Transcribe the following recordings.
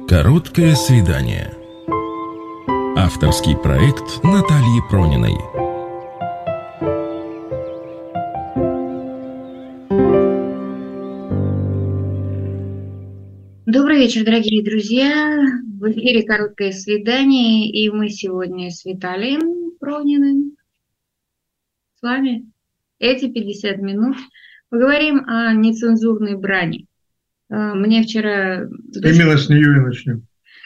Короткое свидание. Авторский проект Натальи Прониной. Добрый вечер, дорогие друзья. В эфире «Короткое свидание», и мы сегодня с Виталием Прониным с вами эти 50 минут поговорим о нецензурной брани. Мне вчера... Именно с нее и начнем.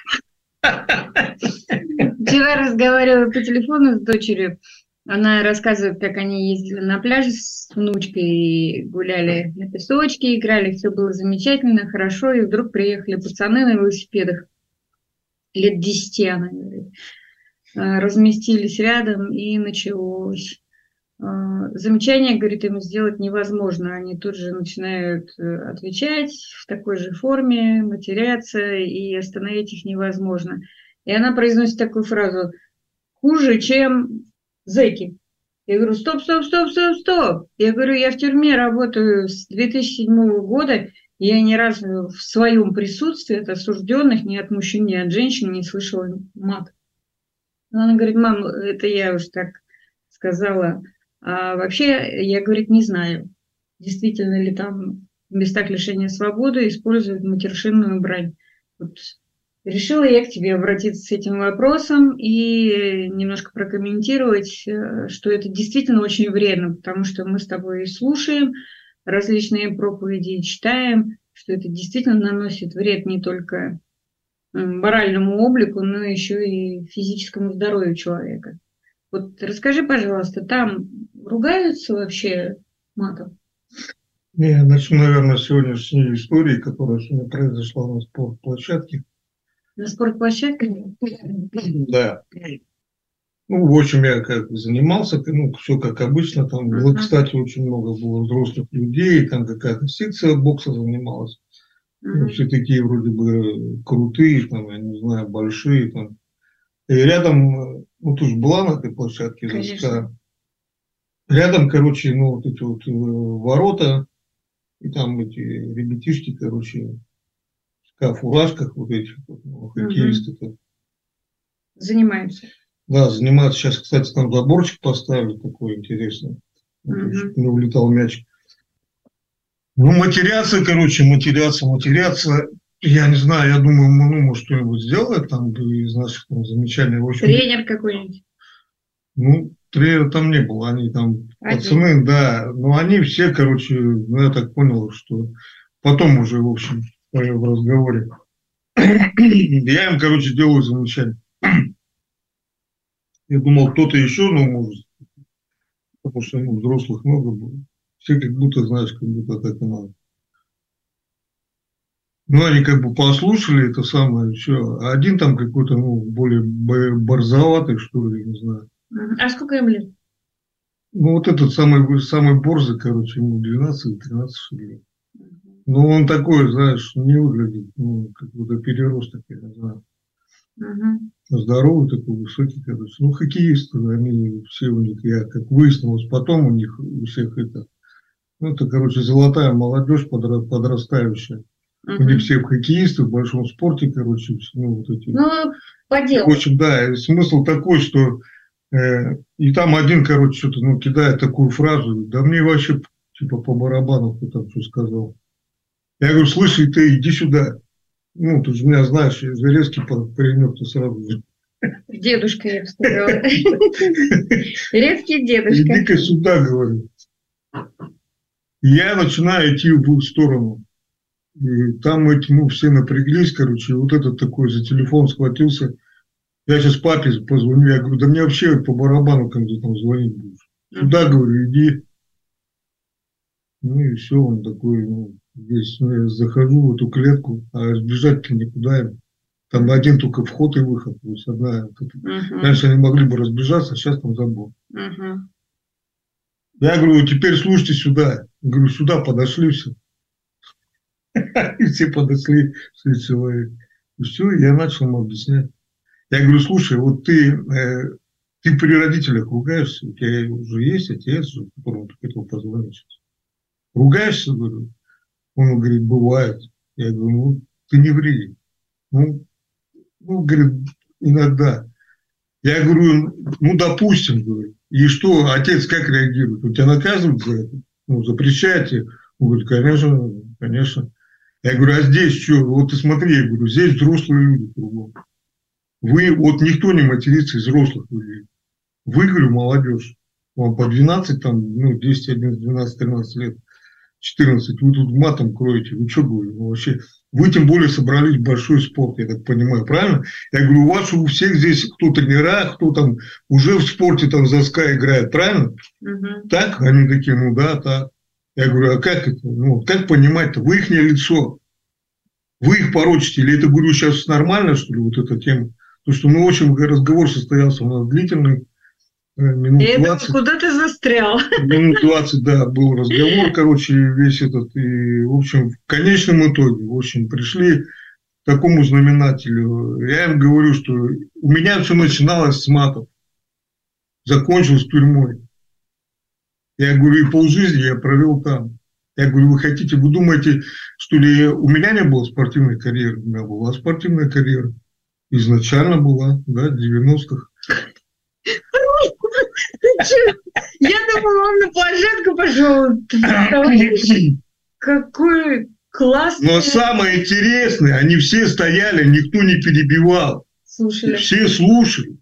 Вчера разговаривала по телефону с дочерью. Она рассказывает, как они ездили на пляж с внучкой и гуляли на песочке, играли, все было замечательно, хорошо, и вдруг приехали пацаны на велосипедах, лет 10, она говорит, разместились рядом, и началось. Замечание, говорит, им сделать невозможно, они тут же начинают отвечать в такой же форме, матеряться, и остановить их невозможно. И она произносит такую фразу: хуже, чем зэки. Я говорю: стоп. Я говорю, я в тюрьме работаю с 2007 года, и я ни разу в своем присутствии от осужденных, ни от мужчин, ни от женщин не слышала мат. Она говорит: мам, это я уже так сказала. А вообще, я, говорит, не знаю, действительно ли там в местах лишения свободы используют матершинную брань. Вот. Решила я к тебе обратиться с этим вопросом и немножко прокомментировать, что это действительно очень вредно, потому что мы с тобой слушаем различные проповеди и читаем, что это действительно наносит вред не только моральному облику, но еще и физическому здоровью человека. Вот расскажи, пожалуйста, там ругаются вообще матом? Я начну, наверное, с сегодняшней истории, которая сегодня произошла на спортплощадке. На спортплощадке? Да. Ну, в общем, я как занимался, все как обычно. Там было, кстати, очень много было взрослых людей, там какая-то секция бокса занималась. Все такие вроде бы крутые, там, я не знаю, большие. Там. И рядом, ты же была на этой площадке, конечно. Рядом, короче, вот эти вот ворота, и там эти ребятишки, короче, в фуражках вот этих вот, хоккеисты. Занимаются. Да, занимаются. Сейчас, кстати, там заборчик поставили такой интересный. Чтобы не улетал мяч. Матерятся, короче, матерятся. Я не знаю, я думаю, может, что-нибудь сделает там из наших там замечаний. В общем, тренер какой-нибудь? Тренера там не было. Они там пацаны, да. Но они все, короче, я так понял, что потом уже, в общем, в разговоре. Я им, короче, делаю замечание. Я думал, кто-то еще, может, потому что взрослых много было. Все как будто, знаешь, как будто так и надо. Они как бы послушали это самое, все. А один там какой-то, более борзоватый, что ли, не знаю. А сколько им лет? Вот этот самый борзый, короче, ему 12-13 лет. Он такой, знаешь, не выглядит, как будто переросток, я не знаю. Здоровый такой, высокий, короче. Хоккеисты, они все у них, я как выяснилось, потом у них у всех это, короче, золотая молодежь подрастающая. Они все хоккеисты в большом спорте, короче, вот эти. По делу. В общем, да, и смысл такой, что и там один, короче, что-то, кидает такую фразу: да мне вообще, типа, по барабану, кто там что сказал. Я говорю: слушай, ты иди сюда. Ты же меня знаешь, я резкий паренек, ты сразу же. Дедушка, я бы сказала. Резкий дедушка. Иди-ка сюда, говорю. Я начинаю идти в их сторону. И там эти, все напряглись, короче, вот этот такой за телефон схватился. Я сейчас папе позвоню, я говорю: да мне вообще по барабану, когда ты там звонить будешь. Сюда, говорю, иди. И все, он такой, здесь я захожу в эту клетку, а сбежать-то никуда им. Там один только вход и выход. То есть одна. Раньше они могли бы разбежаться, а сейчас там забор. Я говорю: теперь слушайте сюда. Я говорю: сюда подошли все. И все подошли, все человек. И все, я начал ему объяснять. Я говорю: слушай, вот ты при родителях ругаешься, у тебя уже есть отец, которому ты хотел позвонить. Ругаешься, говорю? Он говорит: бывает. Я говорю: ты не ври. Ну, говорит, иногда. Я говорю, ну, допустим, говорю. И что, отец как реагирует? У тебя наказывают за это? Ну, запрещаете? Он говорит, конечно, конечно. Я говорю, а здесь что? Вот ты смотри, я говорю, здесь взрослые люди кругом. Вы, вот никто не матерится из взрослых людей. Вы, говорю, молодежь. Вам по 12, там, ну, 10, 11, 12, 13 лет, 14. Вы тут матом кроете. Вы что, говорю, ну, вообще... Вы тем более собрались в большой спорт, я так понимаю, правильно? Я говорю, у вас у всех здесь кто тренера, кто там уже в спорте там за СКА играет, правильно? Так? Они такие, ну да, так. Я говорю, а как это? Ну, как понимать-то? Вы их лицо. Вы их порочите. Или это, говорю, сейчас нормально, что ли, вот эта тема? Потому что, ну, в общем, разговор состоялся у нас длительный. Минут 20. Куда ты застрял? Минут 20, да, был разговор, короче, весь этот. И, в общем, в конечном итоге, в общем, пришли к такому знаменателю. Я им говорю, что у меня все начиналось с матов. Закончилось тюрьмой. Я говорю, и полжизни я провел там. Я говорю, вы хотите, вы думаете, что ли у меня не было спортивной карьеры? У меня была спортивная карьера. Изначально была, да, в 90-х. Я думала, он на площадку пошел. Какой классный. Но самое интересное, они все стояли, никто не перебивал. Слушали. Все слушали.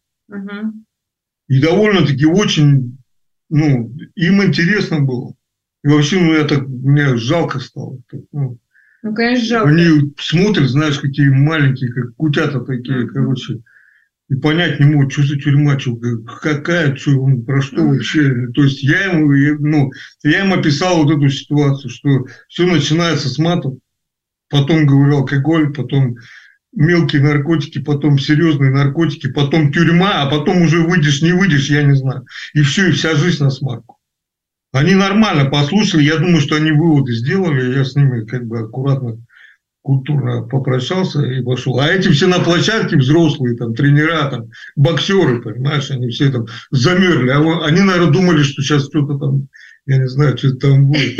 И довольно-таки очень, ну, им интересно было. И вообще, ну, мне жалко стало. Ну, конечно, жалко. Они смотрят, знаешь, какие маленькие, как кутята такие, короче. И понять не могут, что за тюрьма, что, какая, что, про что вообще. То есть я им описал вот эту ситуацию, что все начинается с матов, потом, говорю, алкоголь, потом мелкие наркотики, потом серьезные наркотики, потом тюрьма, а потом уже выйдешь, не выйдешь, я не знаю. И все, и вся жизнь на смарку. Они нормально послушали, я думаю, что они выводы сделали, я с ними как бы аккуратно, культурно попрощался и пошел. А эти все на площадке взрослые, там, тренера, там, боксеры, понимаешь, они все там замерзли. Они, наверное, думали, что сейчас что-то там, я не знаю, что-то там будет.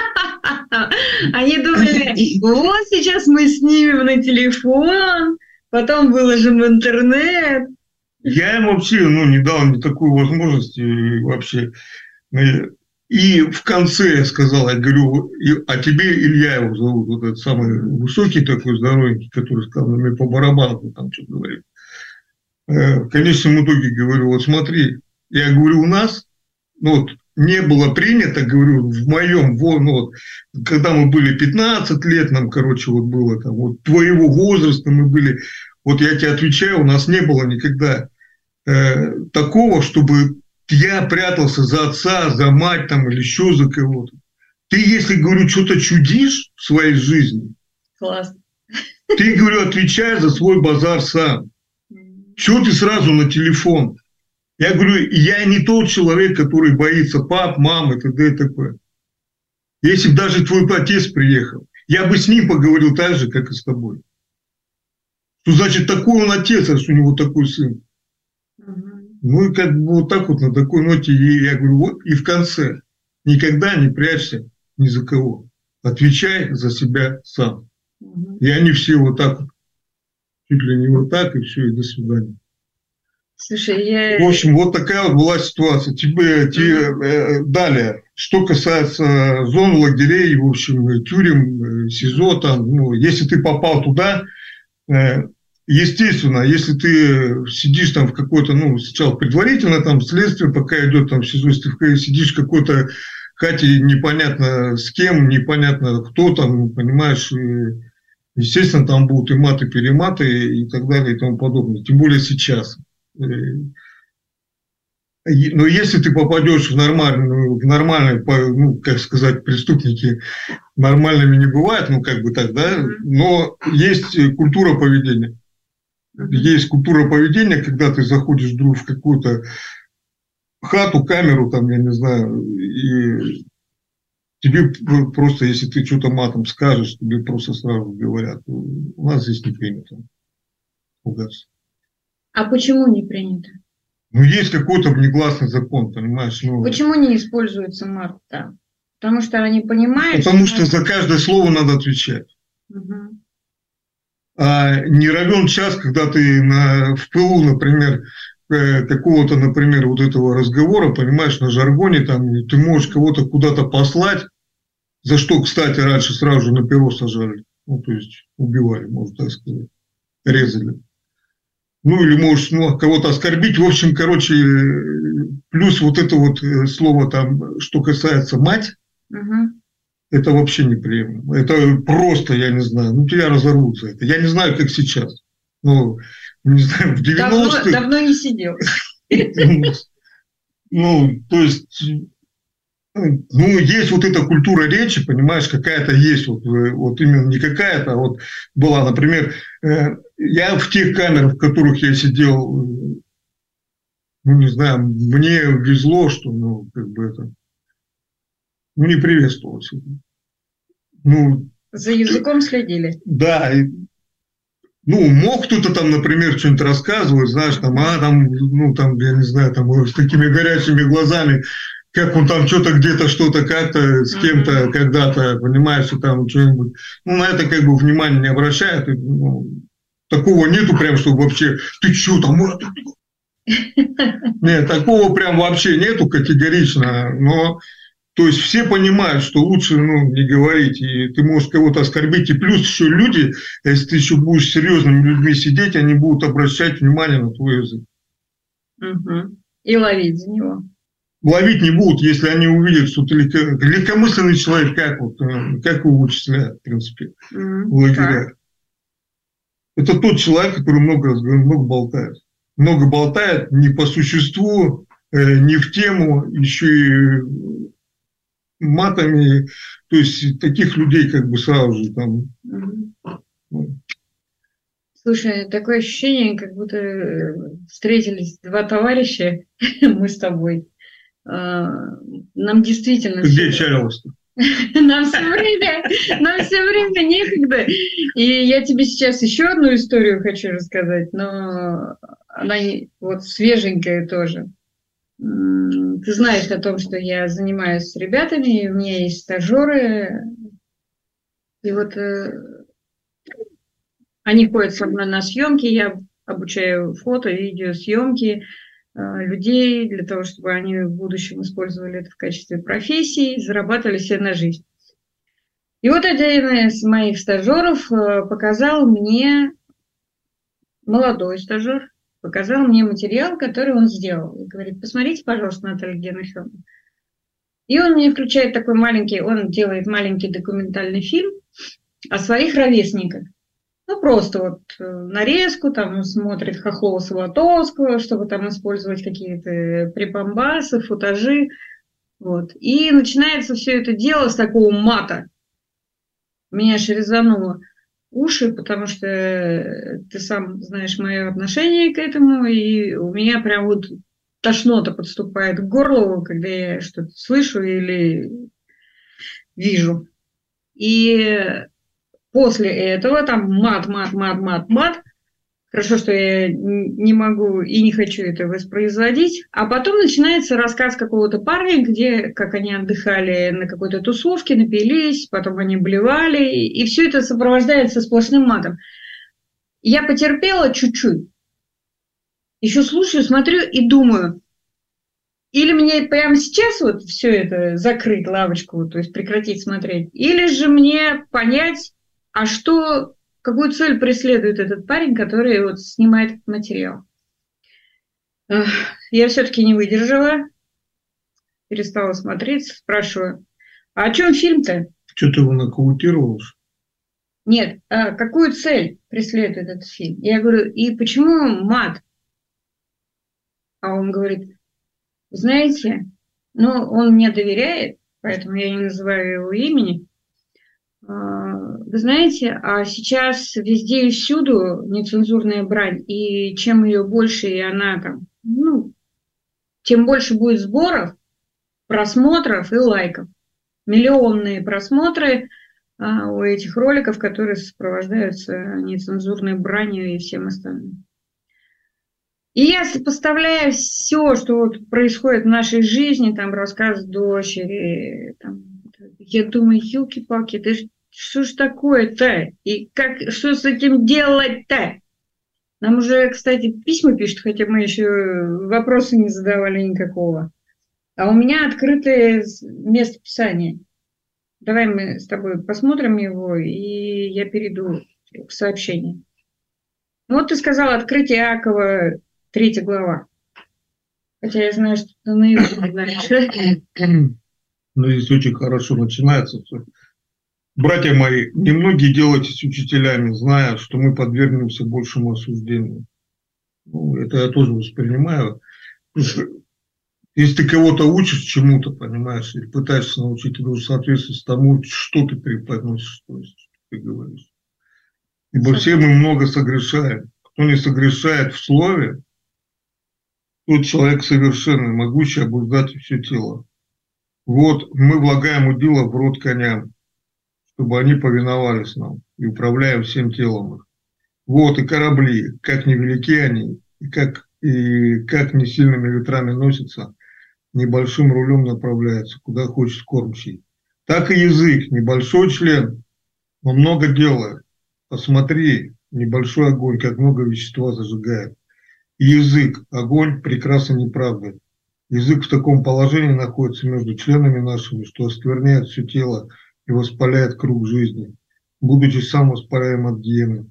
Они думали, вот сейчас мы снимем на телефон, потом выложим в интернет. Я им вообще, не дал ни такой возможности вообще. И в конце я сказал, я говорю, а тебе Илья его зовут, вот этот самый высокий такой, здоровенький, который сказал, мне по барабану там что говорит. В конечном итоге говорю, вот смотри, я говорю, у нас, не было принято, говорю, в моем, когда мы были 15 лет, нам, было там, вот твоего возраста мы были, вот я тебе отвечаю, у нас не было никогда такого, чтобы я прятался за отца, за мать там или еще за кого-то. Ты, если, говорю, что-то чудишь в своей жизни, класс. Ты, говорю, отвечай за свой базар сам. Чего ты сразу на телефон? Я говорю, я не тот человек, который боится пап, мам и т.д. и т.п. Если бы даже твой отец приехал, я бы с ним поговорил так же, как и с тобой. Что значит, такой он отец, а что у него такой сын? Ну, и как бы вот так вот на такой ноте, я говорю, вот и в конце, никогда не прячься ни за кого. Отвечай за себя сам. И они все вот так вот, чуть ли не вот так, и все, и до свидания. Слушай, В общем, вот такая вот была ситуация. Далее, что касается зон, лагерей, в общем, тюрем, СИЗО, там, если ты попал туда, естественно, если ты сидишь там в какой-то, сначала предварительно там следствие, пока идет там в СИЗО, если ты сидишь в какой-то хате непонятно с кем, непонятно кто там, понимаешь, естественно, там будут и маты-перематы и так далее и тому подобное, тем более сейчас. Но если ты попадешь в нормальные, как сказать, преступники нормальными не бывает, так, да, но есть культура поведения. Есть культура поведения, когда ты заходишь вдруг в какую-то хату, камеру, там, я не знаю, и тебе просто, если ты что-то матом скажешь, тебе просто сразу говорят, у нас здесь не принято пугаться. А почему не принято? Есть какой-то негласный закон, понимаешь? Почему не используется мат-то? Потому что они понимают... Потому что за каждое слово надо отвечать. А не равен час, когда ты в пылу, например, какого-то, например, вот этого разговора, понимаешь, на жаргоне, там, ты можешь кого-то куда-то послать, за что, кстати, раньше сразу же на перо сажали, ну, то есть убивали, можно так сказать, резали. Ну, или можешь кого-то оскорбить. В общем, короче, плюс вот это вот слово там, что касается мать, это вообще неприемлемо. Это просто, я не знаю, ну, тебя разорвут за это. Я не знаю, как сейчас. Ну, не знаю, в 90-х... Давно не сидел. Ну, то есть... Ну, есть вот эта культура речи, понимаешь, какая-то есть, вот именно не какая-то, а вот была, например, я в тех камерах, в которых я сидел, ну, не знаю, мне везло, что, ну, как бы это, ну, не приветствовалось. Ну, за языком следили. Да, ну, мог кто-то там, например, что-нибудь рассказывать, знаешь, там, ну, там, я не знаю, там, с такими горячими глазами, как он там что-то где-то, что-то как-то с кем-то когда-то, понимаешь, и там что-нибудь. Ну, на это как бы внимания не обращают. И, ну, такого нету прям, чтобы вообще, ты что там? Нет, такого прям вообще нету категорично. Но, то есть, все понимают, что лучше, ну, не говорить. И ты можешь кого-то оскорбить. И плюс еще люди, если ты еще будешь с серьезными людьми сидеть, они будут обращать внимание на твой язык. И ловить за него. Ловить не будут, если они увидят, что ты легкомысленный человек, как его вычисляют, в принципе, в лагерях. Это тот человек, который много болтает. Много болтает не по существу, не в тему, еще и матами. То есть таких людей как бы сразу же там... Слушай, такое ощущение, как будто встретились два товарища, мы с тобой. Нам действительно... Ты где чарился? Нам все время некогда. И я тебе сейчас еще одну историю хочу рассказать, но она вот свеженькая тоже. Ты знаешь о том, что я занимаюсь с ребятами, у меня есть стажеры, и вот они ходят со мной на съемки, я обучаю фото, видеосъемки людей для того, чтобы они в будущем использовали это в качестве профессии, зарабатывали себе на жизнь. И вот один из моих стажеров показал мне, молодой стажер, показал мне материал, который он сделал. И говорит, посмотрите, пожалуйста, Наталья Геннадьевна. И он мне включает такой маленький, он делает маленький документальный фильм о своих ровесниках. Ну, просто вот нарезку, там смотрит Хохлова-Салатовского, чтобы там использовать какие-то припомбасы, футажи. Вот. И начинается все это дело с такого мата. Меня аж резануло уши, потому что ты сам знаешь мое отношение к этому, и у меня прям вот тошнота подступает к горлу, когда я что-то слышу или вижу. И после этого там мат. Хорошо, что я не могу и не хочу это воспроизводить. А потом начинается рассказ какого-то парня, где, как они отдыхали на какой-то тусовке, напились, потом они блевали, и все это сопровождается сплошным матом. Я потерпела чуть-чуть. Еще слушаю, смотрю и думаю, или мне прямо сейчас вот все это закрыть, лавочку, то есть прекратить смотреть, или же мне понять, а что, какую цель преследует этот парень, который вот снимает этот материал. Я все-таки не выдержала, перестала смотреть, спрашиваю, а о чем фильм-то? Что ты его нокаутировал? Нет, какую цель преследует этот фильм? Я говорю, и почему мат? А он говорит, знаете, ну, он мне доверяет, поэтому я не называю его имени. Вы знаете, а сейчас везде и всюду нецензурная брань, и чем ее больше, и она там, ну, тем больше будет сборов, просмотров и лайков. Миллионные просмотры у этих роликов, которые сопровождаются нецензурной бранью и всем остальным. И я сопоставляю все, что вот происходит в нашей жизни, там рассказ дочери, там, я думаю, елки-палки, да что ж такое-то? И что с этим делать-то? Нам уже, кстати, письма пишут, хотя мы еще вопросы не задавали никакого. А у меня открытое место писания. Давай мы с тобой посмотрим его, и я перейду к сообщению. Ну, вот ты сказал «Открытие Иакова», 3 глава. Хотя я знаю, что ты наизусть знаешь. Ну, здесь очень хорошо начинается все. Братья мои, немногие делайтесь учителями, зная, что мы подвергнемся большему осуждению. Ну, это я тоже воспринимаю. Если ты кого-то учишь чему-то, понимаешь, или пытаешься научить, ты должен соответствовать тому, что ты преподносишь, то есть, что ты говоришь. Ибо все мы много согрешаем. Кто не согрешает в слове, тот человек совершенный, могущий обуздать все тело. Вот мы влагаем удила в рот коням, чтобы они повиновались нам, и управляем всем телом их. Вот и корабли, как невелики они, и как не сильными ветрами носятся, небольшим рулем направляется, куда хочет кормчий. Так и язык, небольшой член, но много делает. Посмотри, небольшой огонь, как много вещества зажигает. И язык, огонь, прекрасна неправда. Язык в таком положении находится между членами нашими, что оскверняет все тело и воспаляет круг жизни, будучи сам воспаляем от гиены.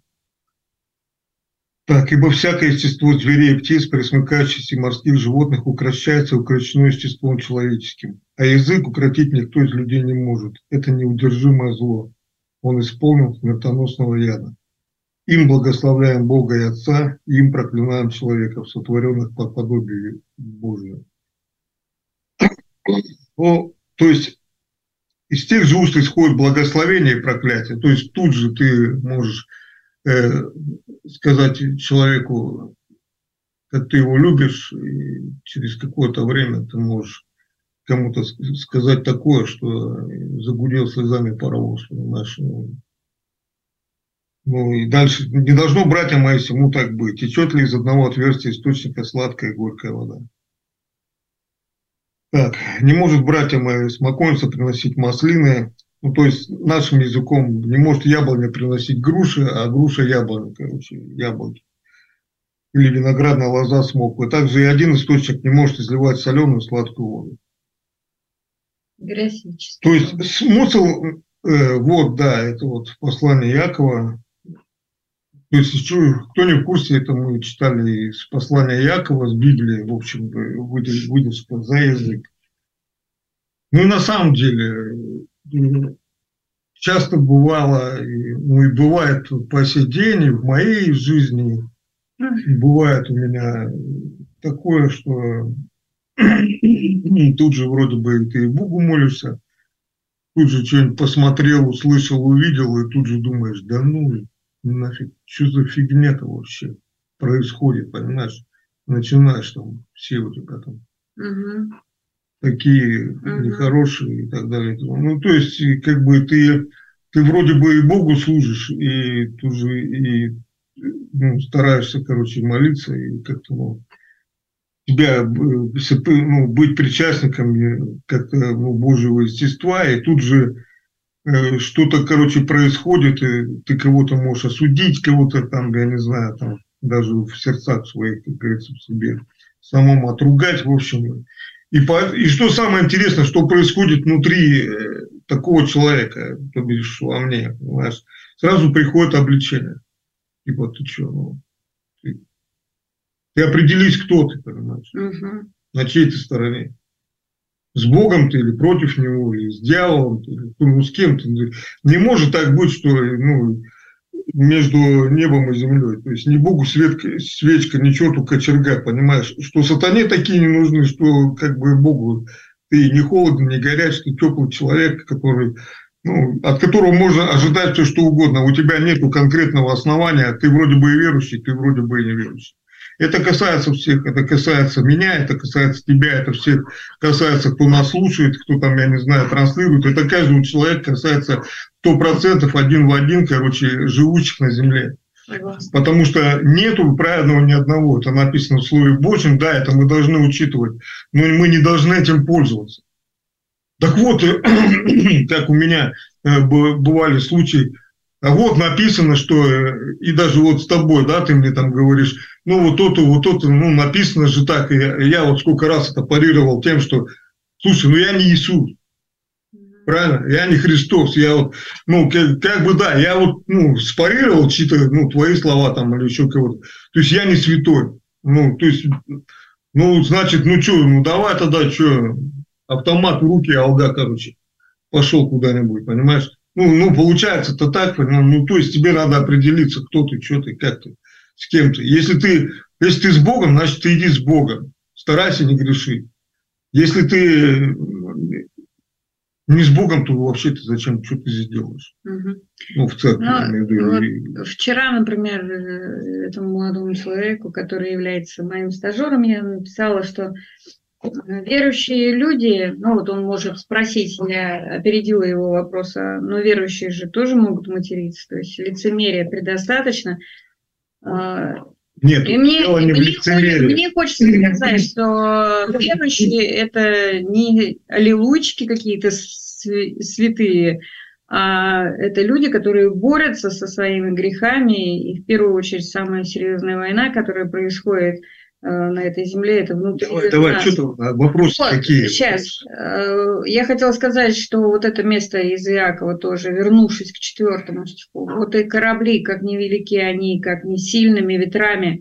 Так, ибо всякое естество зверей и птиц, пресмыкающихся и морских животных, укращается и укрощено естеством человеческим. А язык укротить никто из людей не может. Это неудержимое зло. Он исполнен смертоносного яда. Им благословляем Бога и Отца, и им проклинаем человеков, сотворенных по подобию Божию. Ну, то есть из тех же уст исходит благословение и проклятие. То есть тут же ты можешь сказать человеку, как ты его любишь, и через какое-то время ты можешь кому-то сказать такое, что загудел слезами паровоз, понимаешь. Ну и дальше не должно, братья мои, всему так быть. Течет ли из одного отверстия источника сладкая и горькая вода? Так, не может, братья мои, смоковница приносить маслины. Ну, то есть нашим языком не может яблоня приносить груши, а груша яблони, короче, яблоки. Или виноградная лоза смоквы. Также и один источник не может изливать соленую сладкую воду. То есть смысл, вот, да, это вот послание Иакова. То есть, кто не в курсе, это мы читали из послания Иакова, с Библии, в общем, выдержка за язык. Ну и на самом деле, часто бывало, ну и бывает по сей день, и в моей жизни, бывает у меня такое, что тут же вроде бы ты и Богу молишься, тут же что-нибудь посмотрел, услышал, увидел, и тут же думаешь, да ну нафиг, что за фигня-то вообще происходит, понимаешь? Начинаешь там, все у тебя там такие нехорошие и так далее. Ну, то есть, как бы ты вроде бы и Богу служишь, и тут же и стараешься, короче, молиться, и как-то, тебя, быть причастником как-то Божьего естества, и тут же что-то, короче, происходит, и ты кого-то можешь осудить, кого-то там, я не знаю, там, даже в сердцах своих, как говорится, в себе самому отругать, в общем. И что самое интересное, что происходит внутри такого человека, то бишь во мне, понимаешь, сразу приходит обличение. Типа, ты что, ты определись, кто ты, понимаешь, на чьей ты стороне. С Богом ты или против Него, или с дьяволом, или с кем-то. Не может так быть, что между небом и землей. То есть не Богу свечка, ни черту кочерга, понимаешь? Что сатане такие не нужны, что как бы Богу ты не холодный, не горячий, ты теплый человек, который, от которого можно ожидать все, что угодно. У тебя нет конкретного основания, ты вроде бы и верующий, ты вроде бы и не верующий. Это касается всех, это касается меня, это касается тебя, это всех касается, кто нас слушает, кто там, я не знаю, транслирует. Это каждого человека касается 100% один в один, короче, живущих на земле. Согласна. Потому что нету праведного ни одного. Это написано в Слове Божьем, да, это мы должны учитывать, но мы не должны этим пользоваться. Так вот, как у меня бывали случаи, а вот написано, что, и даже вот с тобой, да, ты мне там говоришь, ну вот то-то, ну написано же так, и я вот сколько раз это парировал тем, что, слушай, ну я не Иисус, правильно, я не Христос, я вот, ну как бы да, я вот, ну, спарировал чьи-то, ну, твои слова там или еще кого-то, то есть я не святой, ну, то есть, ну, значит, ну что, ну давай тогда, что, автомат в руки, алга, короче, пошел куда-нибудь, понимаешь? Ну, получается-то так, ну, то есть тебе надо определиться, кто ты, что ты, как ты, с кем ты. Если ты с Богом, значит, ты иди с Богом, старайся не грешить. Если ты не с Богом, то вообще ты зачем, что ты здесь делаешь? Угу. Ну, в церкви, я имею в виду. Вот вчера, например, этому молодому человеку, который является моим стажером, я написала, что верующие люди, ну вот он может спросить, я опередила его вопрос, но верующие же тоже могут материться, то есть лицемерия предостаточно. Нет, и мне хочется сказать, что верующие это не аллилуйчики какие-то святые, а это люди, которые борются со своими грехами, и в первую очередь самая серьезная война, которая происходит на этой земле, это внутри нас. Давай, что-то вопросы вот, какие? Сейчас. Я хотела сказать, что вот это место из Иакова тоже, вернувшись к 4 стиху, вот и корабли, как невелики они, как не сильными ветрами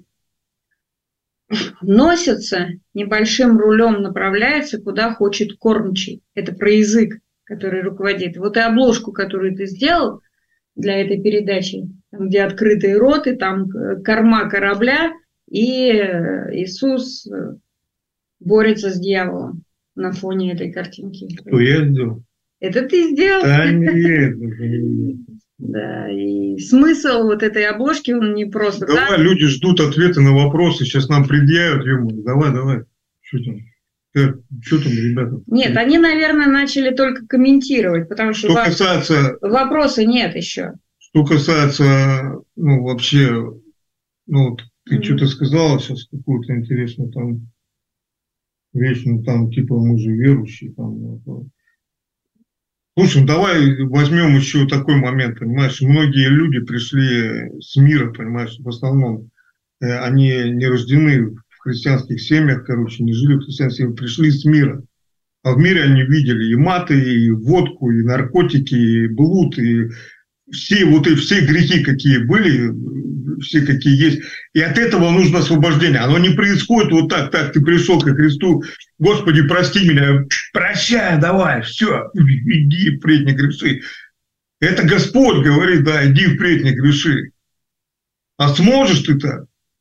носятся, небольшим рулем направляются, куда хочет кормчий. Это про язык, который руководит. Вот и обложку, которую ты сделал для этой передачи, там, где открытый рот, и там корма корабля, и Иисус борется с дьяволом на фоне этой картинки. Что я сделал? Это ты сделал? Да нет. Да, и смысл вот этой обложки, он не просто давай, так. Люди ждут ответы на вопросы, сейчас нам предъявят, давай. Что там, ребята? Нет, они, наверное, начали только комментировать, потому что касается... вопроса нет еще. Что касается, ну, вообще, ну, ты что-то сказала сейчас, какую-то интересную там вещь, ну, там, типа, мы же верующие, там, слушай, ну, давай возьмем еще такой момент, понимаешь, многие люди пришли с мира, понимаешь, в основном, они не рождены в христианских семьях, короче, не жили в христианских семьях, пришли с мира. А в мире они видели и маты, и водку, и наркотики, и блуд, и все грехи, какие были, все какие есть. И от этого нужно освобождение. Оно не происходит вот так, ты пришел ко Христу, Господи, прости меня, прощай, давай, все, иди впредь не греши. Это Господь говорит, да, иди впредь не греши. А сможешь ты так?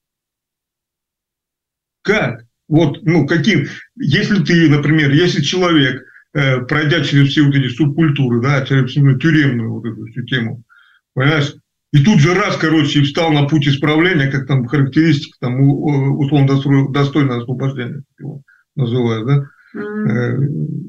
Как? Вот, ну, каким? Если ты, например, если человек, пройдя через все вот эти субкультуры, да, через тюремную вот эту всю тему, понимаешь, и тут же раз, короче, и встал на путь исправления, как там характеристика, там, условно достойное освобождение, его называют, да,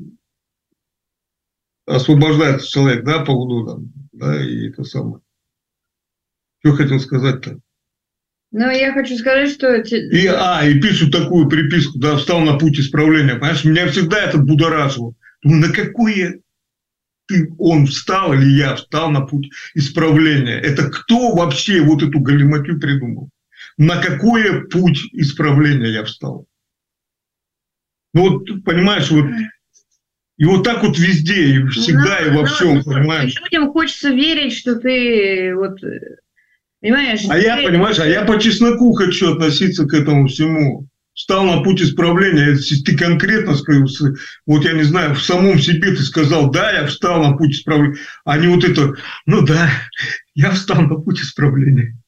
освобождается человек, да, по водам, да, и это самое. Что хотел сказать-то? Ну, я хочу сказать, что... И пишут такую приписку, да, встал на путь исправления. Понимаешь, меня всегда это будоражило. Думаю, на какое он встал или я встал на путь исправления? Это кто вообще вот эту галиматью придумал? На какой путь исправления я встал? Ну, вот, понимаешь, вот... И вот так вот везде, и всегда, и во всем, понимаешь? Людям хочется верить, что ты вот... Понимаешь? Я по чесноку хочу относиться к этому всему. Встал на путь исправления. Если ты конкретно сказал, вот я не знаю, в самом себе ты сказал, да, я встал на путь исправления, а не вот это, ну да, я встал на путь исправления.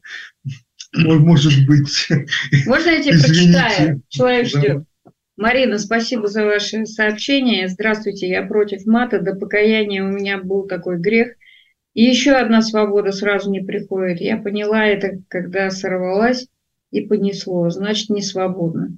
Может быть. Можно я тебе прочитаю? Человек ждет. Марина, спасибо за ваше сообщение. Здравствуйте, я против мата. До покаяния у меня был такой грех. И еще одна свобода сразу не приходит. Я поняла это, когда сорвалась и понесло. Значит, не свободна.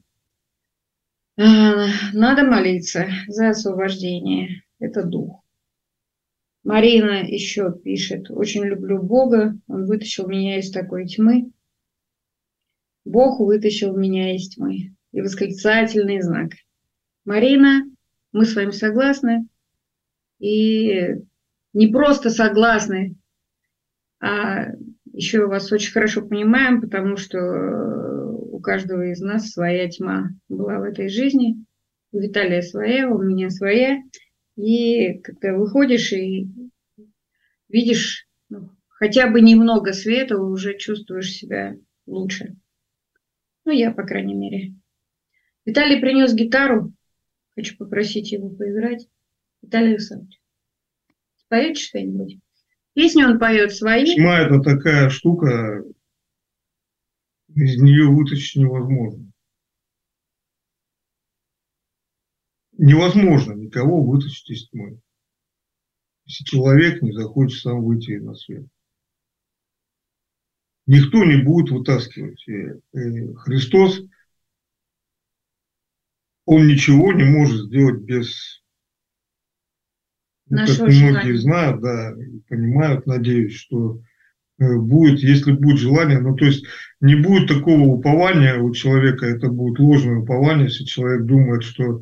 Надо молиться за освобождение. Это дух. Марина еще пишет. Очень люблю Бога. Он вытащил меня из такой тьмы. Бог вытащил меня из тьмы. И восклицательный знак. Марина, мы с вами согласны. И не просто согласны, а еще вас очень хорошо понимаем, потому что у каждого из нас своя тьма была в этой жизни. У Виталия своя, у меня своя. И когда выходишь и видишь хотя бы немного света, уже чувствуешь себя лучше. Ну, я, по крайней мере. Виталий принес гитару. Хочу попросить его поиграть. Виталий Александрович, споете что-нибудь? Песни он поет свои. Тьма – это такая штука, из нее вытащить невозможно. Невозможно никого вытащить из тьмы, если человек не захочет сам выйти на свет. Никто не будет вытаскивать. Христос, он ничего не может сделать без, как многие знают, да, понимают, надеюсь, что будет, если будет желание, ну, то есть не будет такого упования у человека, это будет ложное упование, если человек думает, что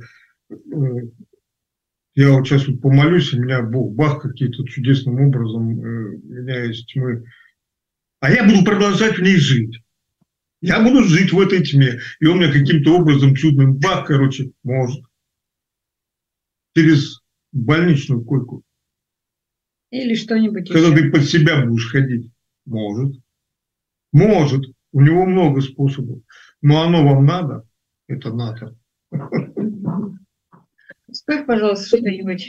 я вот сейчас вот помолюсь, и меня Бог, бах, каким-то чудесным образом меня из тьмы, а я буду продолжать в ней жить. Я буду жить в этой тьме, и он меня каким-то образом чудным, бах, короче, может. Через больничную койку. Или что-нибудь когда еще. Ты под себя будешь ходить. Может. Может. У него много способов. Но оно вам надо? Это надо. Спой, пожалуйста, что-нибудь.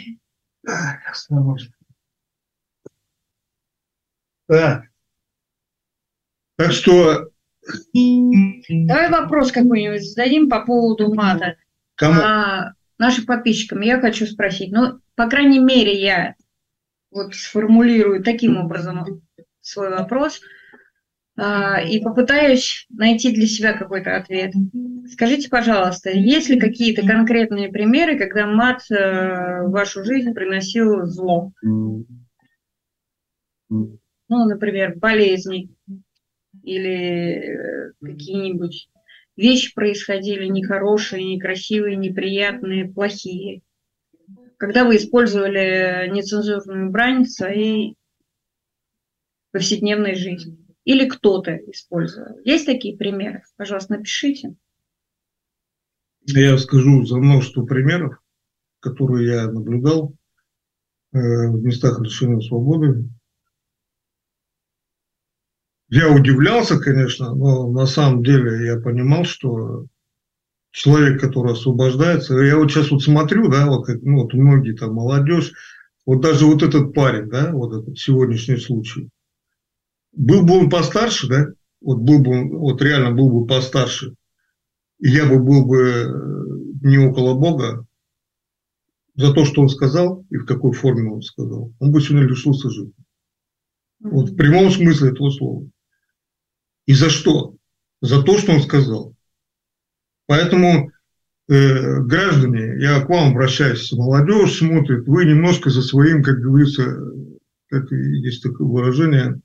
Так что... Давай вопрос какой-нибудь зададим по поводу мата. Кому? Нашим подписчикам я хочу спросить. Ну, по крайней мере, я вот сформулирую таким образом свой вопрос и попытаюсь найти для себя какой-то ответ. Скажите, пожалуйста, есть ли какие-то конкретные примеры, когда мат в вашу жизнь приносил зло? Ну, например, болезни или какие-нибудь вещи происходили нехорошие, некрасивые, неприятные, плохие. Когда вы использовали нецензурную брань в своей повседневной жизни. Или кто-то использовал. Есть такие примеры? Пожалуйста, напишите. Я скажу за множество примеров, которые я наблюдал в местах лишения свободы. Я удивлялся, конечно, но на самом деле я понимал, что человек, который освобождается, я вот сейчас вот смотрю, да, вот, как, ну, вот многие там молодежь, вот даже вот этот парень, да, вот этот сегодняшний случай, был бы он постарше, да, вот был бы он, вот реально был бы постарше, и я бы был бы не около Бога, за то, что он сказал и в какой форме он сказал, он бы сегодня лишился жизни. Вот в прямом смысле этого слова. И за что? За то, что он сказал. Поэтому, граждане, я к вам обращаюсь, молодежь смотрит, вы немножко за своим, как говорится, как есть такое выражение,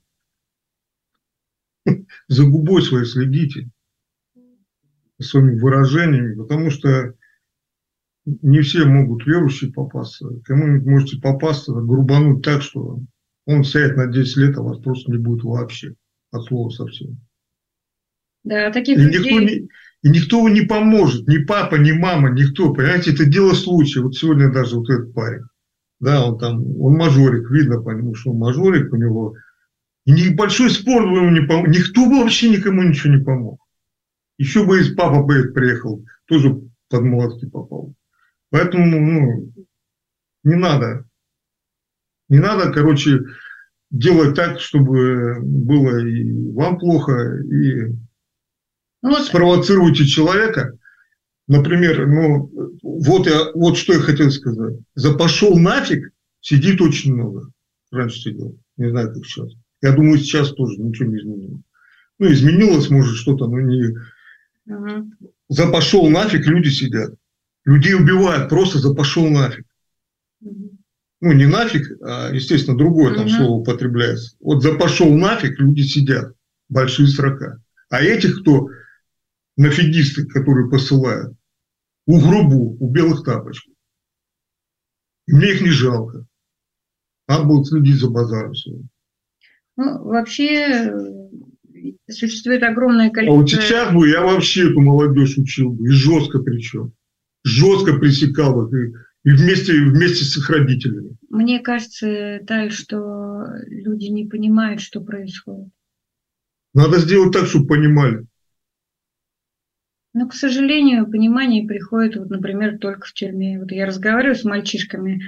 за губой своей следите, своими выражениями, потому что не все могут верующие попасться. Кому-нибудь можете попасться, грубануть так, что он сядет на 10 лет, а вас просто не будет вообще, от слова совсем. Да, таких людей... И никто не поможет, ни папа, ни мама, никто, понимаете, это дело случая. Вот сегодня даже вот этот парень, да, он мажорик, видно по нему, что он мажорик, у него, и небольшой спор ему не помог, никто бы вообще никому ничего не помог. Еще бы из папа бы приехал, тоже под молотки попал. Поэтому, ну, не надо, короче, делать так, чтобы было и вам плохо, и спровоцируйте человека. Например, ну, вот что я хотел сказать. За пошел нафиг сидит очень много. Раньше сидел, не знаю, как сейчас. Я думаю, сейчас тоже ничего не изменилось. Ну, изменилось, может, что-то, но не... За пошел нафиг люди сидят. Людей убивают просто за пошел нафиг. Ну, не нафиг, а, естественно, другое там слово употребляется. Вот за пошел нафиг люди сидят. Большие строка. А этих, кто нафигисты, которые посылают, у гробу, у белых тапочков. Мне их не жалко. Надо было следить за базаром своим. Ну, вообще существует огромное А количество... вот сейчас бы я вообще эту молодежь учил бы, и жестко причем. Жестко пресекал бы, и вместе с их родителями. Мне кажется, Таль, что люди не понимают, что происходит. Надо сделать так, чтобы понимали. Но, к сожалению, понимание приходит, вот, например, только в тюрьме. Вот я разговариваю с мальчишками,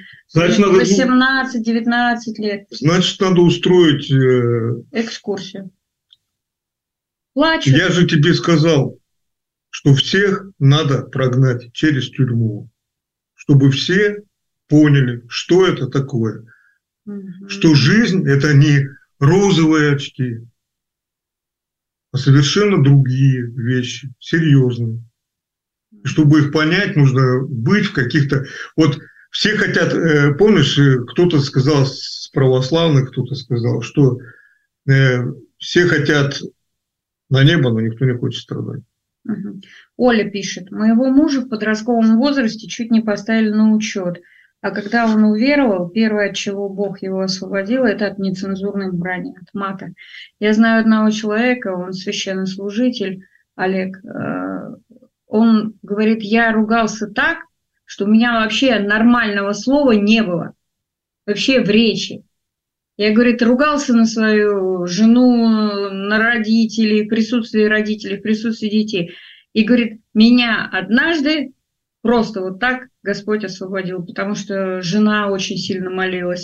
18-19 лет. Значит, надо устроить... экскурсию. Плачут. Я же тебе сказал, что всех надо прогнать через тюрьму, чтобы все поняли, что это такое. Угу. Что жизнь – это не розовые очки, а совершенно другие вещи, серьезные. И чтобы их понять, нужно быть в каких-то... Вот все хотят... Помнишь, кто-то сказал с православных, кто-то сказал, что все хотят на небо, но никто не хочет страдать. Угу. Оля пишет. Моего мужа в подростковом возрасте чуть не поставили на учет. А когда он уверовал, первое, от чего Бог его освободил, это от нецензурной брани, от мата. Я знаю одного человека, он священнослужитель, Олег. Он говорит, я ругался так, что у меня вообще нормального слова не было. Вообще в речи. Я, говорит, ругался на свою жену, на родителей, в присутствии родителей, в присутствии детей. И, говорит, меня однажды просто вот так Господь освободил, потому что жена очень сильно молилась.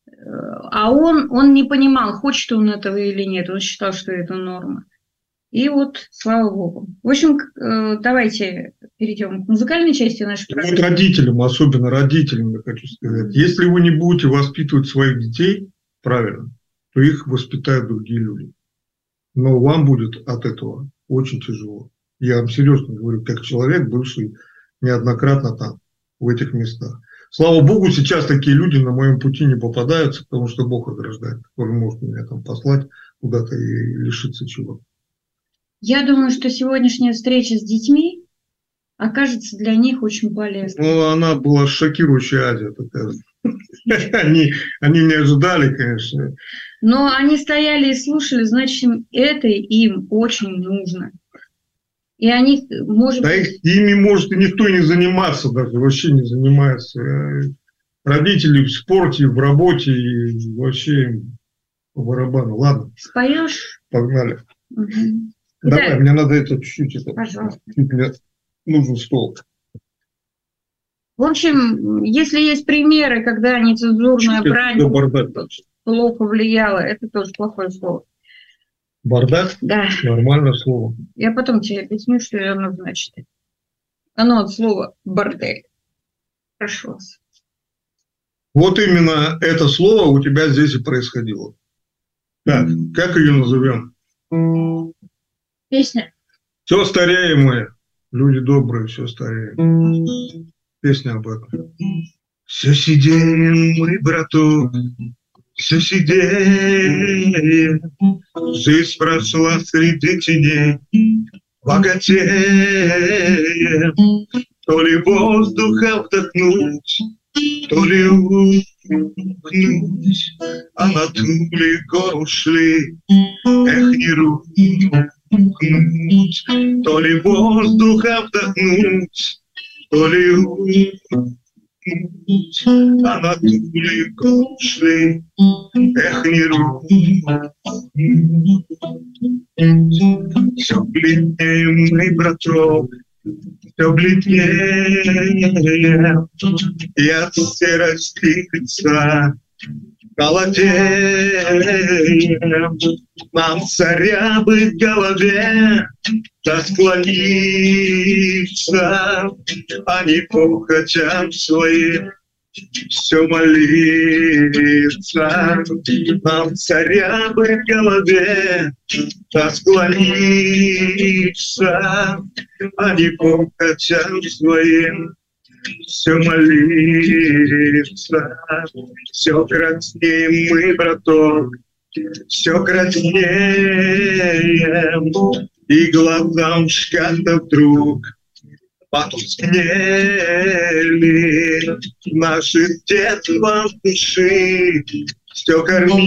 А он не понимал, хочет он этого или нет. Он считал, что это норма. И вот, слава Богу. В общем, давайте перейдем к музыкальной части нашей программы. Вот родителям, особенно родителям, я хочу сказать. Если вы не будете воспитывать своих детей правильно, то их воспитают другие люди. Но вам будет от этого очень тяжело. Я вам серьезно говорю, как человек, бывший неоднократно там, в этих местах. Слава Богу, сейчас такие люди на моем пути не попадаются, потому что Бог ограждает, который может меня там послать куда-то и лишиться чего-то. Я думаю, что сегодняшняя встреча с детьми окажется для них очень полезной. Ну, она была шокирующая, Азия такая. Они не ожидали, конечно. Но они стояли и слушали, значит, это им очень нужно. И они, может быть... Ими может и никто не заниматься даже, вообще не занимается. Родители в спорте, в работе, и вообще по барабану. Ладно. Споешь? Погнали. Угу. Давай, мне надо это чуть-чуть. Пожалуйста. Мне нужен стол. В общем, если есть примеры, когда нецензурная брань плохо влияла, это тоже плохое слово. Бардак? Да. Нормальное слово. Я потом тебе объясню, что оно значит. Оно от слова бордель. Прошу вас. Вот именно это слово у тебя здесь и происходило. Так, как ее назовем? Песня. Все стареем мы, люди добрые, все стареем. Песня об этом. Все сидим мы, браток, все сидим. Жизнь прошла среди теней, богатеем. То ли воздуха вдохнуть, то ли ухнуть, а на туле гору шли, эх, не рухнуть. То ли воздуха вдохнуть, то ли ухнуть, а на туле гору шли, эх, не рухнуть. Все бледнее мы, браток, все бледнее, и от серости лица холодеем. Нам, царя бы в голове, да склониться, а не похотям своим все молиться. Нам, царя бы в голове, да склониться, а не похотям своим все молиться. Все краснеем мы, браток, все краснеем, и глазам как-то вдруг Потускнели наши детства души, все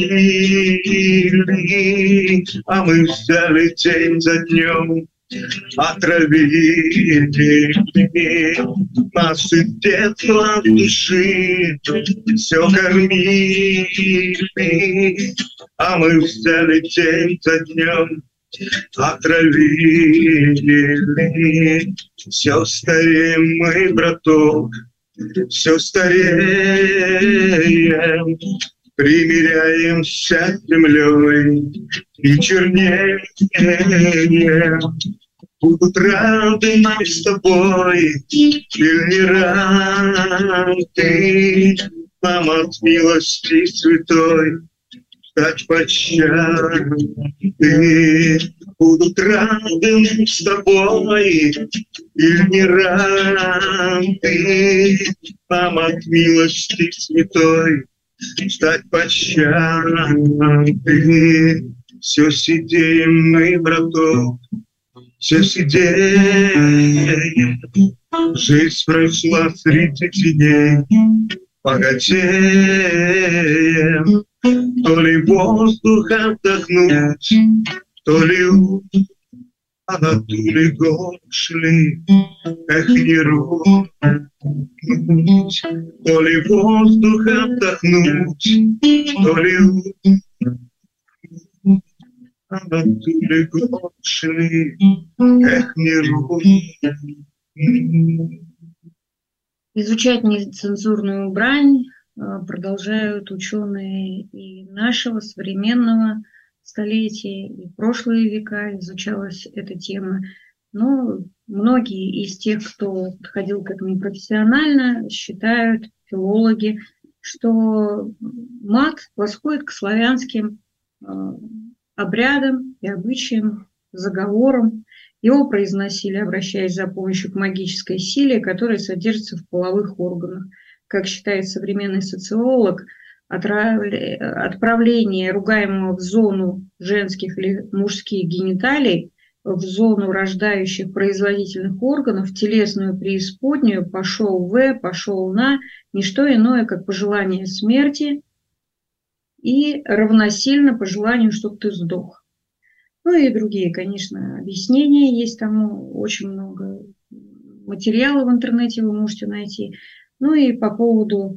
кормили, а мы взяли день за днем, отравили наши детства души, все кормили, а мы взяли день за днем, отравили. Все стареем мы, браток, все стареем, примиряемся с землей и чернеем. Будут рады нам с тобой, или не рады нам от милости святой дать пощады. Будут рады нам с тобой, или не рады нам от милости святой ждать пощады. Все сидеем мы, браток, все сидеем. Жизнь прошла среди теней, богатеем. То ли воздух отдохнуть, то ли а на туре гор шли, эх, не рухнуть. То ли воздух отдохнуть, то ли а на туре гор шли, эх, не рухнуть. Изучать нецензурную брань продолжают ученые и нашего современного столетия, и в прошлые века изучалась эта тема. Но многие из тех, кто подходил к этому профессионально, считают, филологи, что мат восходит к славянским обрядам и обычаям, заговорам. Его произносили, обращаясь за помощью к магической силе, которая содержится в половых органах. Как считает современный социолог, отправление ругаемого в зону женских или мужских гениталий, в зону рождающих производительных органов, в телесную преисподнюю, пошел в, пошел на, не что иное, как пожелание смерти и равносильно пожеланию, чтобы ты сдох. Ну и другие, конечно, объяснения есть тому, очень много материала в интернете вы можете найти. Ну и по поводу,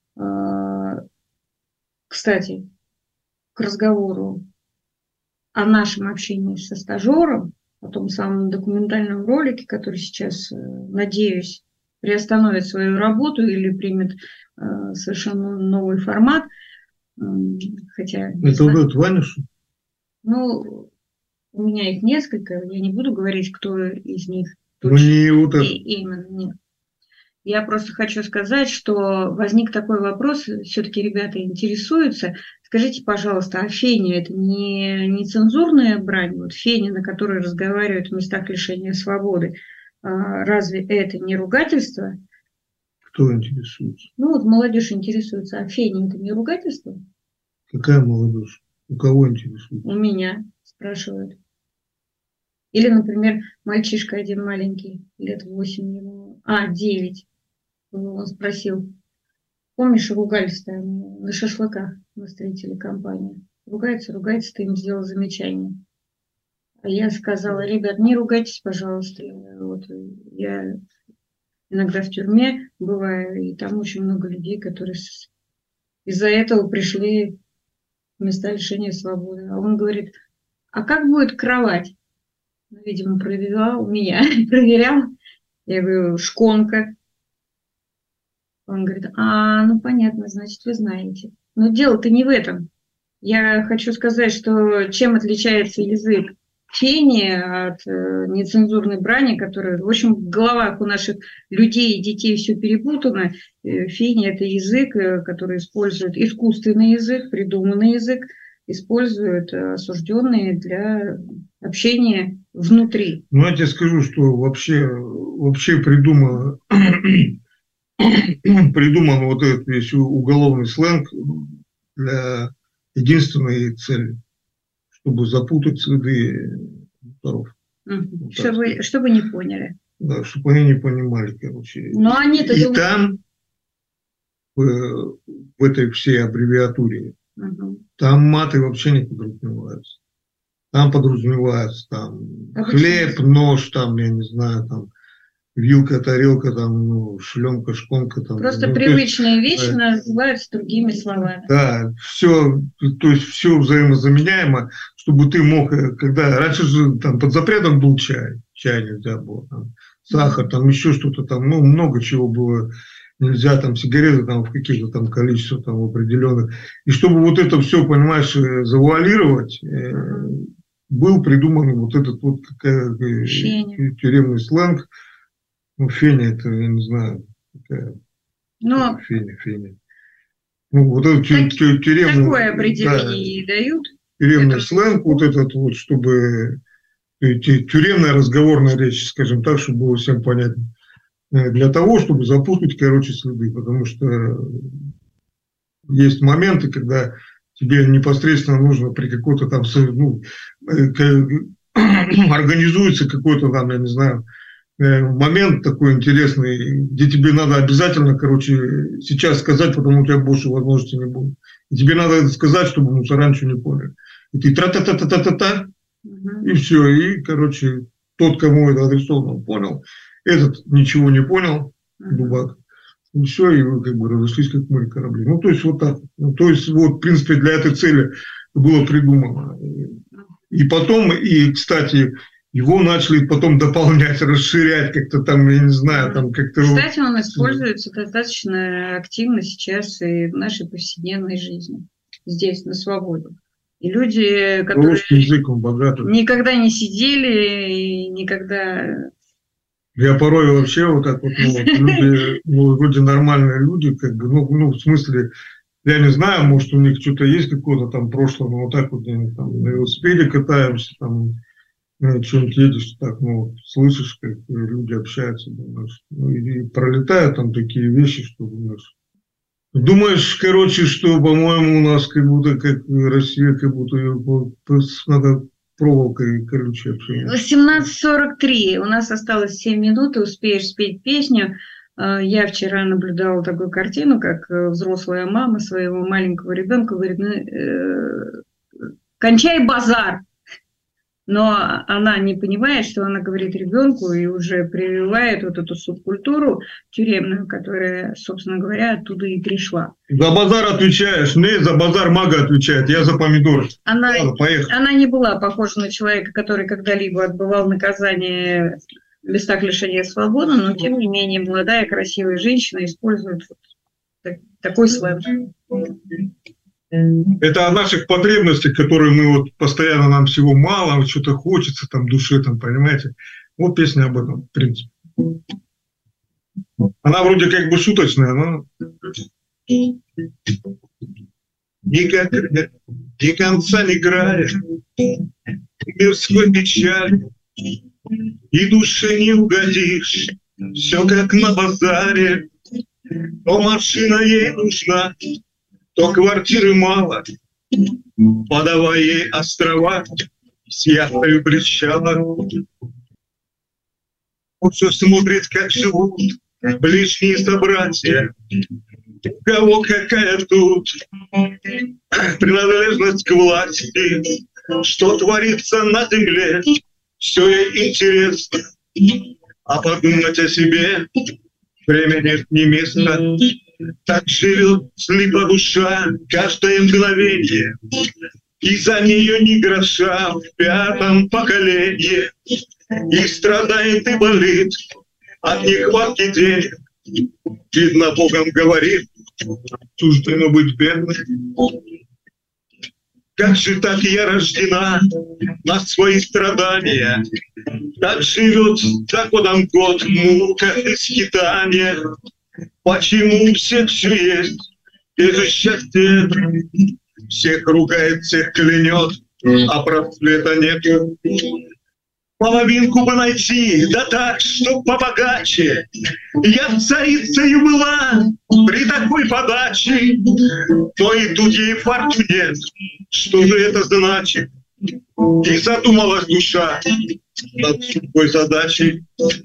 кстати, к разговору о нашем общении со стажером, о том самом документальном ролике, который сейчас, надеюсь, приостановит свою работу или примет совершенно новый формат. Хотя, это вот этот Ванишу? Ну, у меня их несколько, я не буду говорить, кто из них точно. Вот именно, нет. Я просто хочу сказать, что возник такой вопрос, все-таки ребята интересуются. Скажите, пожалуйста, а феня – это не цензурная брань? Вот феня, на которой разговаривают в местах лишения свободы, разве это не ругательство? Кто интересуется? Ну вот молодежь интересуется, а феня – это не ругательство? Какая молодежь? У кого интересуется? У меня спрашивают. Или, например, мальчишка один маленький, лет 8 ему, 9. Он спросил, помнишь, ругались там на шашлыках на строительной компании? Ругается, ты им сделал замечание. А я сказала, ребят, не ругайтесь, пожалуйста. Вот я иногда в тюрьме бываю, и там очень много людей, которые из-за этого пришли в места лишения свободы. А он говорит, а как будет кровать? Ну, видимо, проверял меня, проверял. Я говорю, шконка. Он говорит, ну понятно, значит, вы знаете. Но дело-то не в этом. Я хочу сказать, что чем отличается язык фения от нецензурной брани, которая, в общем, в головах у наших людей и детей все перепутано. Фения – это язык, который использует искусственный язык, придуманный язык, используют осужденные для общения внутри. Ну, я тебе скажу, что вообще придуман вот этот весь уголовный сленг для единственной цели, чтобы запутать следы авторов. Чтобы не поняли. Да, чтобы они не понимали, короче. Но они-то и там, в этой всей аббревиатуре, там маты вообще не подразумеваются. Там подразумеваются там хлеб, нож, там, я не знаю, там вилка, тарелка, там, ну, шлемка, шконка. Там, просто ну, привычные вещи называются другими словами. Да, все, то есть все взаимозаменяемо, чтобы ты мог, когда раньше же там под запретом был чай нельзя было, там, сахар, там еще что-то там, ну, много чего было нельзя, там, сигареты там в каких-то там количествах там определенных. И чтобы вот это все, понимаешь, завуалировать, был придуман вот этот вот тюремный сленг. Ну, феня, это, я не знаю, какая. Но феня. Ну, вот этот тюремный... Такое определение да, дают. Тюремный сленг, вот этот вот, чтобы... Тюремная разговорная речь, скажем так, чтобы было всем понятно. Для того, чтобы запутать, короче, следы. Потому что есть моменты, когда тебе непосредственно нужно при какой-то там... Ну, организуется какой-то там, я не знаю... момент такой интересный, где тебе надо обязательно, короче, сейчас сказать, потому что у тебя больше возможностей не будет. И тебе надо это сказать, чтобы мусора ничего не поняли. И ты тра-та-та-та-та-та-та, и все. И, короче, тот, кому это адресовано, понял. Этот ничего не понял, дубак. И все, и вы как бы разошлись, как море корабли. Ну, то есть, вот так. Ну, то есть, вот, в принципе, для этой цели было придумано. И потом, и, кстати, его начали потом дополнять, расширять как-то там, я не знаю, там как-то... Кстати, он используется достаточно активно сейчас и в нашей повседневной жизни. Здесь, на свободе. И люди, которые русский язык, он богатый. Никогда не сидели и никогда... Я порой вообще вот так вот, ну, люди, ну, вроде нормальные люди, как бы, ну, в смысле, я не знаю, может, у них что-то есть какое-то там прошлое, но вот так вот там, на велосипеде катаемся, там, что-нибудь едешь, так, ну, слышишь, как люди общаются, думаешь, ну, и пролетают там такие вещи, что думаешь, короче, что, по-моему, у нас как будто, как Россия, как будто надо проволокой колючей общаться. 18:43, у нас осталось 7 минут, ты успеешь спеть песню. Я вчера наблюдала такую картину, как взрослая мама своего маленького ребенка говорит, кончай базар. Но она не понимает, что она говорит ребенку и уже прививает вот эту субкультуру тюремную, которая, собственно говоря, оттуда и пришла. За базар отвечаешь, не за базар мага отвечает, я за помидор. Она не была похожа на человека, который когда-либо отбывал наказание в местах лишения свободы, но тем не менее молодая красивая женщина использует вот такой сленг. Это о наших потребностях, которые мы вот постоянно, нам всего мало, что-то хочется там душе, там, понимаете. Вот песня об этом, в принципе. Она вроде как бы шуточная, но... Ни конца не края мирской печали, и душе не угодишь, все как на базаре. То машина ей нужна, то квартиры мало, подавай ей острова с яхтою причала. Он все смотрит, как живут ближние собратья, у кого какая тут принадлежность к власти, что творится на земле, все ей интересно, а подумать о себе время нет ни места. Так живет слепа душа каждое мгновение, и за нее ни гроша в 5-м поколении. И страдает, и болит от нехватки денег. Видно, Богом говорит, суждено быть бедной. Как же так я рождена на свои страдания? Так живет, так подам год, мука и скитания. Почему у всех все есть, и же счастье всех ругает, всех клянет, а просвета нету. Половинку бы найти, да так, чтоб побогаче. Я царицею была при такой подаче, но и тут ей фарту нет. Что же это значит? И задумалась душа, над судьбой задачи,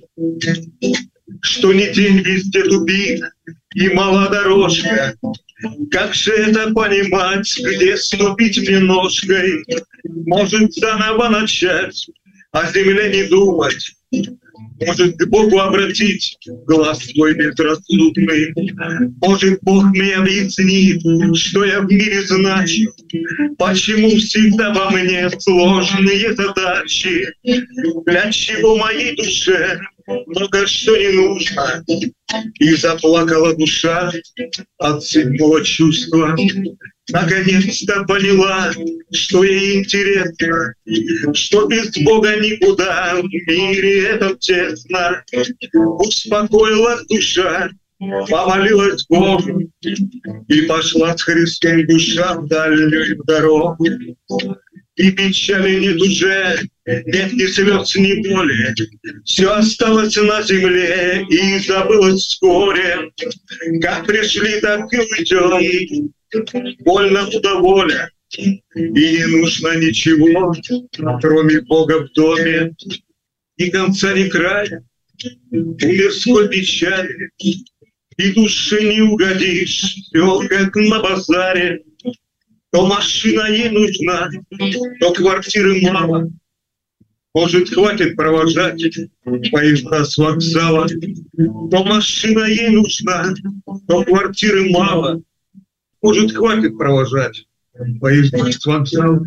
что не день везде тупик и мала дорожка. Как же это понимать, где ступить мне ножкой? Может, заново начать, о земле не думать, может, к Богу обратить глаз свой безрассудный. Может, Бог мне объяснит, что я в мире значу, почему всегда во мне сложные задачи, для чего моей душе много что не нужно. И заплакала душа от седьмого чувства. Наконец-то поняла, что ей интересно, что без Бога никуда в мире этом тесно. Успокоилась душа, помолилась Богу и пошла с Христом душа в дальнюю дорогу. И печали нет уже, нет ни слез, ни боли. Все осталось на земле и забылось вскоре. Как пришли, так и уйдем, больно туда воля. И не нужно ничего, кроме Бога в доме. Ни конца, ни края у мирской печали. И душе не угодишь, все как на базаре. То машина ей нужна, то квартиры мало. Может, хватит провожать поезда с вокзала. То машина ей нужна, то квартиры мало. Может, хватит провожать поезда с вокзала.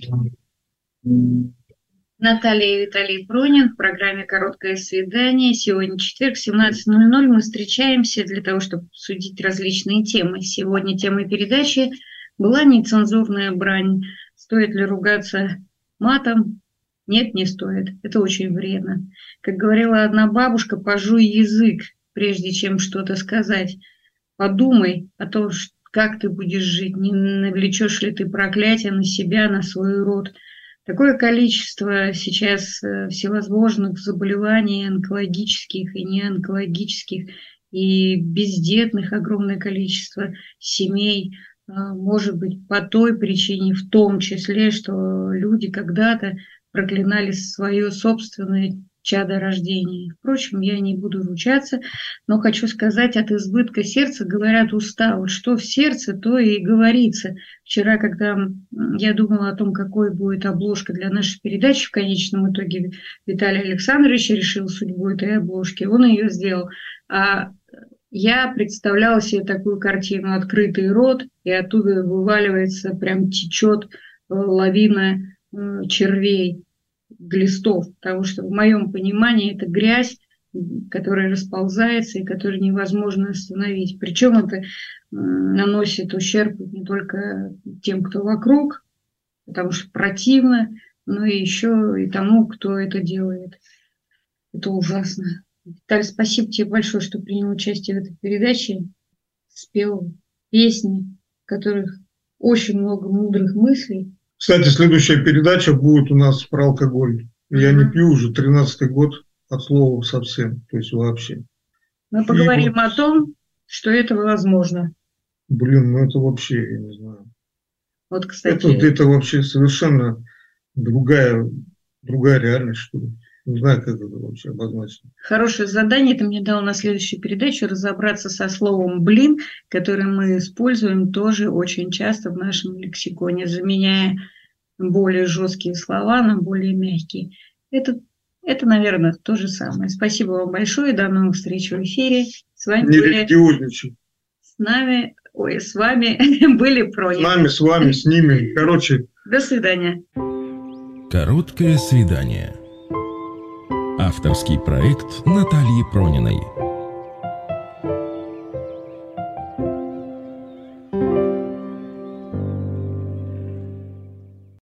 Наталья и Виталий Пронин в программе «Короткое свидание». Сегодня четверг, 17:00. Мы встречаемся для того, чтобы обсудить различные темы. Сегодня темой передачи была нецензурная брань. Стоит ли ругаться матом? Нет, не стоит. Это очень вредно. Как говорила одна бабушка, пожуй язык, прежде чем что-то сказать. Подумай о том, как ты будешь жить, не навлечешь ли ты проклятие на себя, на свой род. Такое количество сейчас всевозможных заболеваний, онкологических и неонкологических, и бездетных огромное количество семей. Может быть, по той причине, в том числе, что люди когда-то проклинали свое собственное чадорождение. Впрочем, я не буду ручаться, но хочу сказать, от избытка сердца говорят уста. Вот что в сердце, то и говорится. Вчера, когда я думала о том, какой будет обложка для нашей передачи, в конечном итоге Виталий Александрович решил судьбу этой обложки, он ее сделал. А я представляла себе такую картину: открытый рот, и оттуда вываливается, прям течет лавина червей, глистов, потому что в моем понимании это грязь, которая расползается и которую невозможно остановить. Причем это наносит ущерб не только тем, кто вокруг, потому что противно, но и еще и тому, кто это делает. Это ужасно. Виталий, спасибо тебе большое, что принял участие в этой передаче, спел песни, в которых очень много мудрых мыслей. Кстати, следующая передача будет у нас про алкоголь. Я не пью уже 13-й год от слова совсем, то есть вообще. Мы поговорим о том, что это возможно. Блин, ну это вообще, я не знаю. Вот, кстати. Это вообще совершенно другая реальность, что ли. Не знаю, как это вообще обозначить. Хорошее задание ты мне дал на следующую передачу: разобраться со словом «блин», которое мы используем тоже очень часто в нашем лексиконе, заменяя более жесткие слова на более мягкие. Это, наверное, то же самое. Спасибо вам большое. До новых встреч в эфире. С вами с вами были Пронин. С вами, с ними. Короче. До свидания. Короткое свидание. Авторский проект Натальи Прониной.